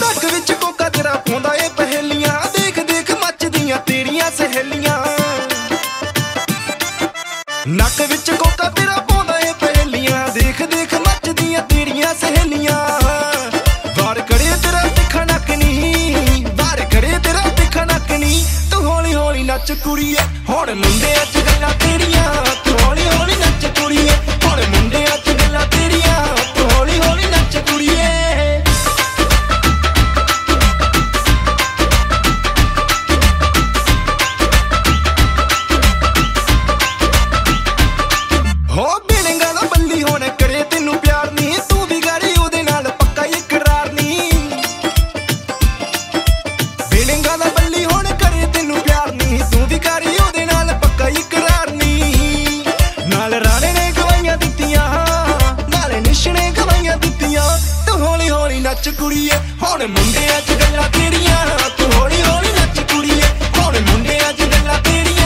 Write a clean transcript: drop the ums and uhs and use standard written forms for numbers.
नक विच कोका तेरा पाउंदा ए पहेलियां, देख देख मचदियां तेरियां सहेलियां। नक विच कोका तेरा पाउंदा ए पहेलियां, देख देख मचदियां तेरियां सहेलियां। वार करे तेरा तिखा नक नी, वार करे तेरा तिखा नक नी। तू हौली हौली नच कुड़िए, हुण मुंडियां च गल्लां तेरियां। तू हौली हौली नच कुड़िए, हुण मुंडियां च गल्लां तेरियां। तू हौली हौली नच कुड़िए। हो बिलिंगा दा बल्ली होने करे तेनू प्यार नी, तू भी करी ओदे नाल पक्का इकरार नी। बिलिंगा दा बल्ली होने करे तेनू प्यार नी, तू भी करी ओदे नाल पक्का इकरार नी। नाल राणे ने गवाइयां दित्तियां, नाल निश ने गवाइयां दित्तियां। तू हौली हौली नच कुड़िए, हुण मुंडियां च गल्लां तेरियां। तू हौली हौली नच कुड़िए, हुण मुंडियां च गल्लां तेरियां।